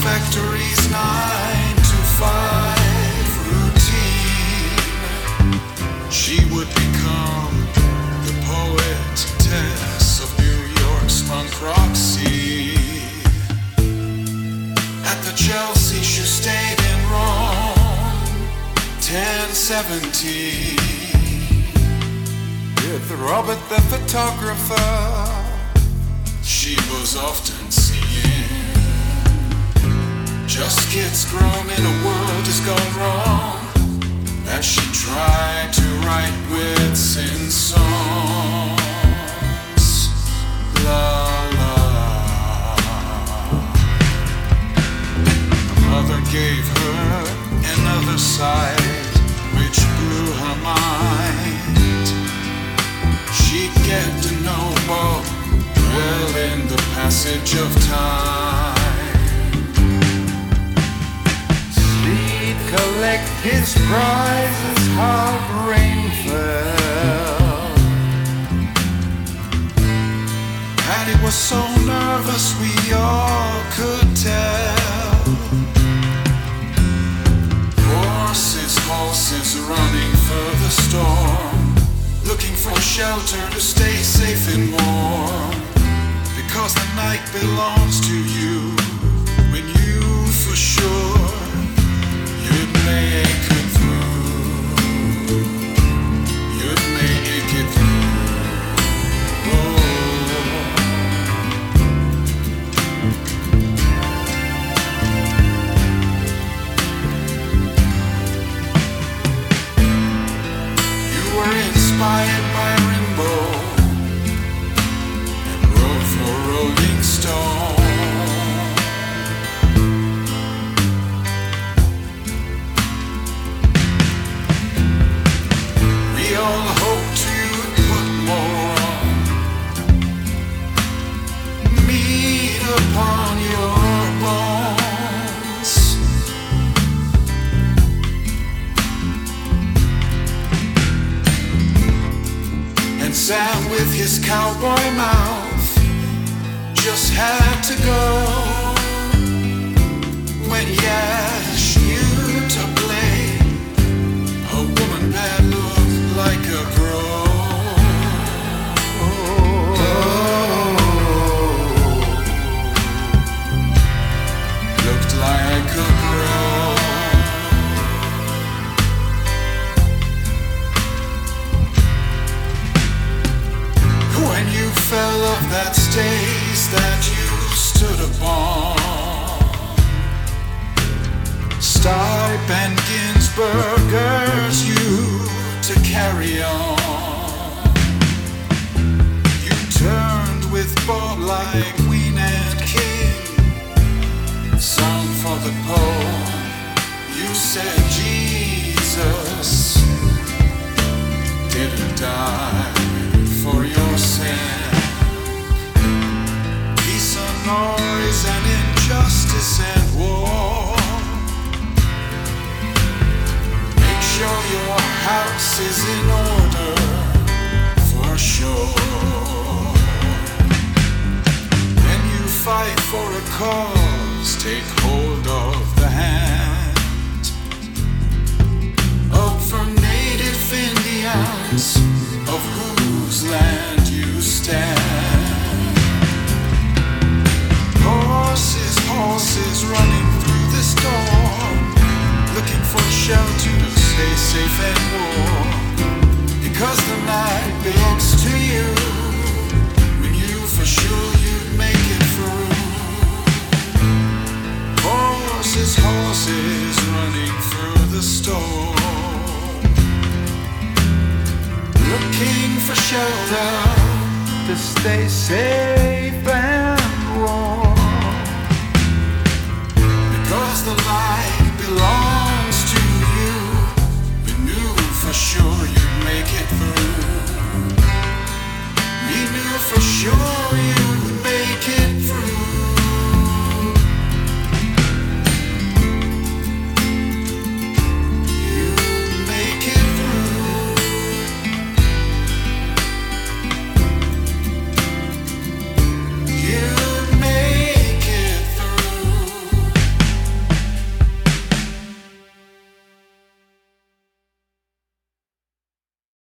factory's 9 to 5 routine. She would become the poetess of New York's punk rock scene. At the Chelsea, she stayed in Rome, 1017. With Robert the photographer, she was often seen. Just kids grown in a world has gone wrong, as she tried to write wits in songs. La la. Her mother gave her another side, which blew her mind. She'd get to know Bob well in the passage of time. She'd collect his prizes, how rain fell. Patty was so nervous, we all could tell. Horses running for the storm, looking for shelter to stay safe and warm. Because the night belongs to you, when you for sure you'd make it through. You'd make it through. Oh. You were inspired by Rimbaud and wrote for Rolling Stone. We all hoped you'd put more on, meat upon your bones. And Sam with his cowboy mouth just had to go when he asked you to play a woman that looked like a girl. Looked like a girl. When you fell off that stage that you stood upon, Stipe and Ginsberg urged you to carry on. You turned with Bob like Queen and King, sung for the poem. You said Jesus didn't die for your sin. Peace and noise and injustice and war. Make sure your house is in order, for sure. When you fight for a cause, take hold of the hand of for native Indians, of whose land you stand. Horses running through the storm, looking for shelter to stay safe and warm. Because the night belongs to you, when you for sure you'd make it through. Horses running through the storm, looking for shelter to stay safe and warm. Because the light belongs to you, we knew for sure you'd make it through. We knew for sure you'd make it through. You